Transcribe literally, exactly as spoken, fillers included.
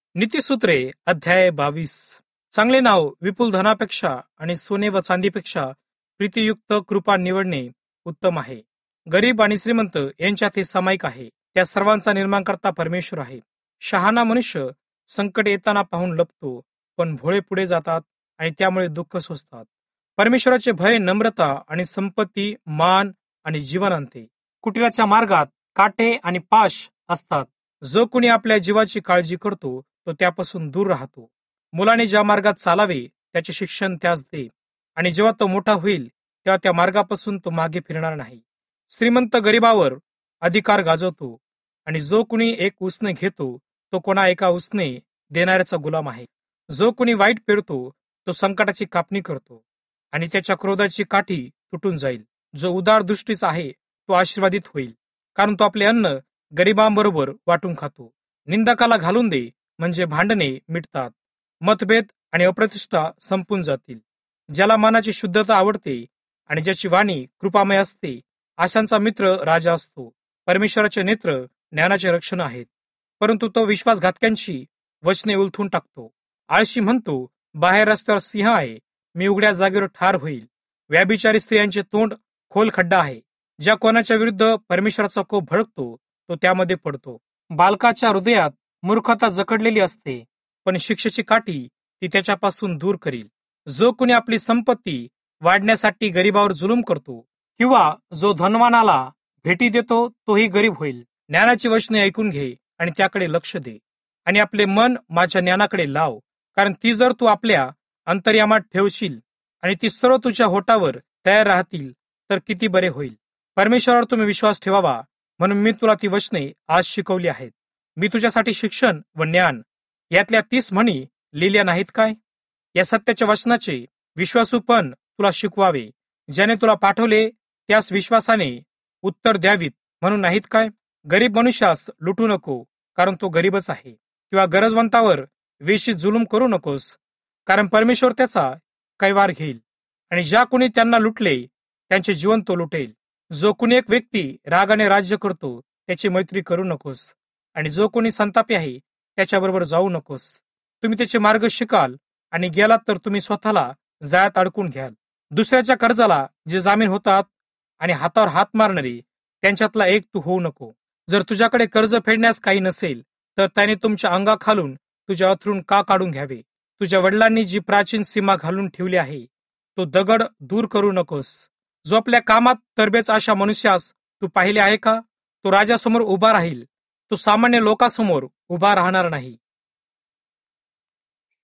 नीतिसूत्रे अध्याय बावीस. चांगले नाव विपुल धनापेक्षा आणि सोने व चांदीपेक्षा प्रीतियुक्त कृपा निवडणे उत्तम आहे. गरीब आणि श्रीमंत यांच्यात हे सामायिक आहे. त्या सर्वांचा निर्माणकर्ता परमेश्वर आहे. शहाणा मनुष्य संकट येताना पाहून लपतो, पण भोळे पुढे जातात आणि त्यामुळे दुःख सोसतात. परमेश्वराचे भय नम्रता आणि संपत्ती, मान आणि जीवन आणते. कुटिलाच्या मार्गात काटे आणि पाश असतात. जो कोणी आपल्या जीवाची काळजी करतो तो त्यापासून दूर राहतो. मुलाने ज्या मार्गात चालावे त्याचे शिक्षण त्यास दे, आणि जेव्हा तो मोठा होईल तेव्हा त्या मार्गापासून तो मागे फिरणार नाही. श्रीमंत गरीबावर अधिकार गाजवतो, आणि जो कोणी एक उसने घेतो तो कोणा एका उसने देणाऱ्याचा गुलाम आहे. जो कोणी वाईट पेरतो तो संकटाची कापणी करतो, आणि त्याच्या क्रोधाची काठी तुटून जाईल. जो उदार दृष्टीचा आहे तो आशीर्वादित होईल, कारण तो आपले अन्न गरिबांबरोबर वाटून खातो. निंदकाला घालून दे, म्हणजे भांडणे मिटतात, मतभेद आणि अप्रतिष्ठा संपून जातील. ज्याला मनाची शुद्धता आवडते आणि ज्याची वाणी कृपामय असते, आशांचा मित्र राजा असतो. परमेश्वराचे नेत्र ज्ञानाचे रक्षण आहेत, परंतु तो विश्वासघातकांची वचने उलथून टाकतो. आळशी म्हणतो, बाहेर रस्त्यावर सिंह आहे, मी उघड्या जागेवर ठार होईल. व्याभिचारी स्त्रियांचे तोंड खोल खड्डा आहे. ज्या कोणाच्या विरुद्ध परमेश्वराचा कोप भडकतो तो त्यामध्ये पडतो. बालकाच्या हृदयात मूर्खता जकडलेली असते, पण शिक्षेची काठी ती त्याच्यापासून दूर करील. जो कोणी आपली संपत्ती वाढण्यासाठी गरीबावर जुलूम करतो, किंवा जो धनवानाला भेटी देतो तोही गरीब होईल. ज्ञानाची वचने ऐकून घे आणि त्याकडे लक्ष दे, आणि आपले मन माझ्या ज्ञानाकडे लाव, कारण ती जर तू आपल्या अंतर्यामात ठेवशील आणि ती सर्व तुझ्या होटावर तयार राहतील तर किती बरे होईल. परमेश्वरावर तुम्ही विश्वास ठेवावा, म्हणून मी तुला ती वचने आज शिकवली आहेत. मी तुझ्यासाठी शिक्षण व ज्ञान यातल्या तीस म्हणी लिहिल्या नाहीत काय? या सत्याच्या वचनाचे विश्वासूपण तुला शिकवावे, ज्याने तुला पाठवले त्यास विश्वासाने उत्तर द्यावीत म्हणून नाहीत काय? गरीब मनुष्यास लुटू नको, कारण तो गरीबच आहे, किंवा गरजवंतावर वेशी जुलूम करू नकोस, कारण परमेश्वर त्याचा कैवार घेईल. आणि ज्या कोणी त्यांना लुटले त्यांचे जीवन तो लुटेल. जो कोणी एक व्यक्ती रागाने राज्य करतो त्याची मैत्री करू नकोस, आणि जो कोणी संतापी आहे त्याच्याबरोबर जाऊ नकोस. तुम्ही त्याचे मार्ग शिकाल, आणि गेलात तर तुम्ही स्वतःला जाळ्यात अडकून घ्याल. दुसऱ्याच्या कर्जाला जे जामीन होतात आणि हातावर हात मारणारे त्यांच्यातला एक तू होऊ नको. जर तुझ्याकडे कर्ज फेडण्यास काही नसेल तर त्याने तुमच्या अंगाखालून तुझ्या अथरून का काढून घ्यावे? तुझ्या वडिलांनी जी प्राचीन सीमा घालून ठेवली आहे तो दगड दूर करू नकोस. जो आपल्या कामात तरबेज अशा मनुष्यास तू पाहिले आहे का? तो राजासमोर उभा राहील, तो सामान्य लोकांसमोर उभा राहणार नाही.